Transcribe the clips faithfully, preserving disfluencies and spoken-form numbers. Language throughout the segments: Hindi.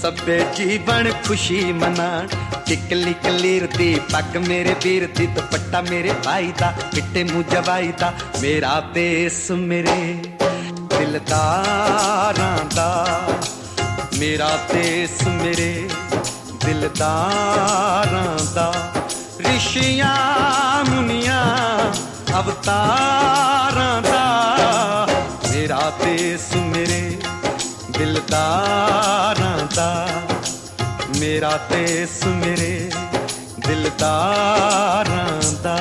सभे जीवन खुशी मनाण। टिकली कलीर दी पग मेरे वीर दी, दुपट्टा मेरे भाई दा, पिट्टे मुंह जवाई दा, मेरा देश मेरे दिलदारां दा। मेरा देश मेरे दिलदारां दा। ऋषियां मुनियां अवतारां दा, मेरा देश मेरे दिलदारां दा। मेरा देश मेरे दिलदारां दा।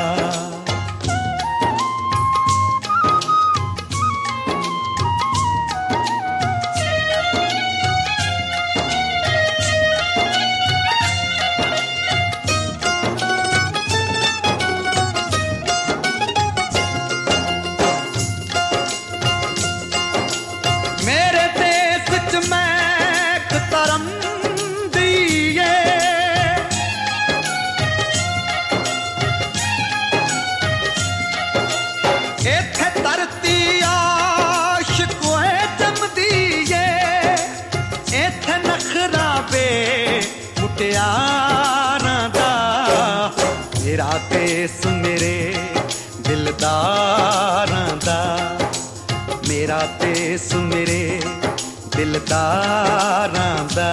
मेरे देश च महक धर्म इत्थे धरती आशिकोए जमदी ए, इत्थे नखरा बे मुटियारां दा। मेरा देश मेरे दिलदारां दा। मेरा देश मेरे दिलदारां दा।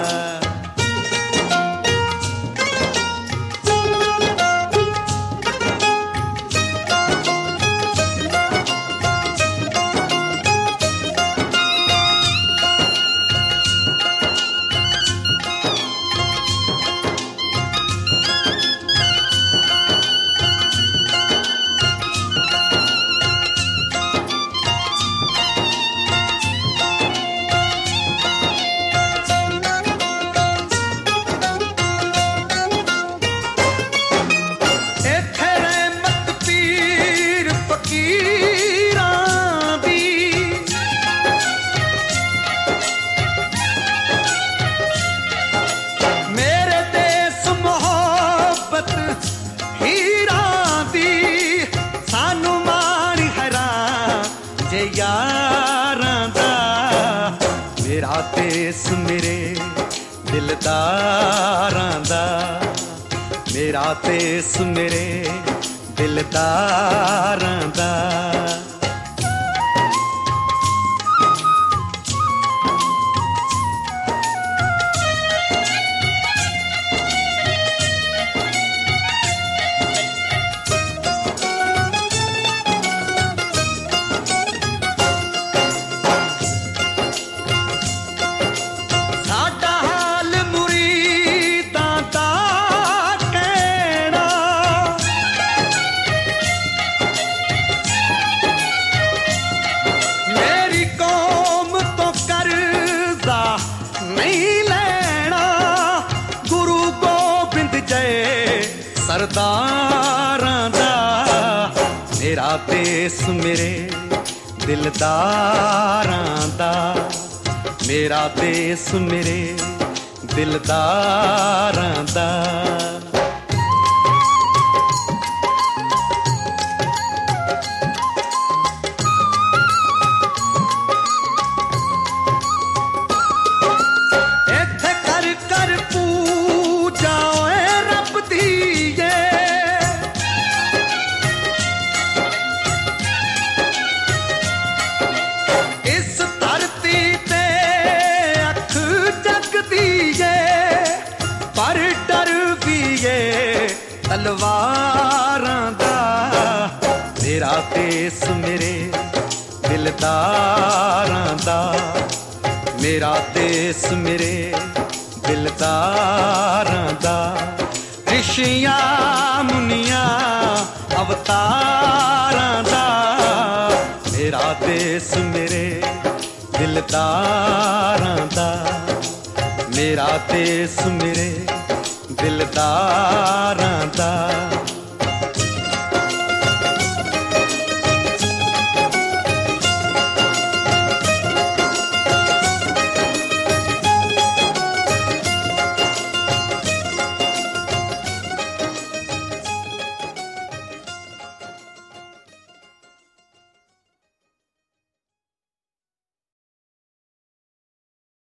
यारां दा। मेरा देश मेरे दिलदारां दा। मेरा देश मेरे दिलदारां दा। सरदारां दा। मेरा देश मेरे दिलदारां दा। मेरा देश मेरे दिलदारां दा। इत्थे कर कर पूजा रब दी तलवारां दा। मेरा देश मेरे दिलदारां दा। मेरा देश मेरे दिलदारां दा। ऋषियां मुनियां अवतारां दा। मेरा देश मेरे दिलदारां दा। मेरा देश मेरे दिलदारां दा।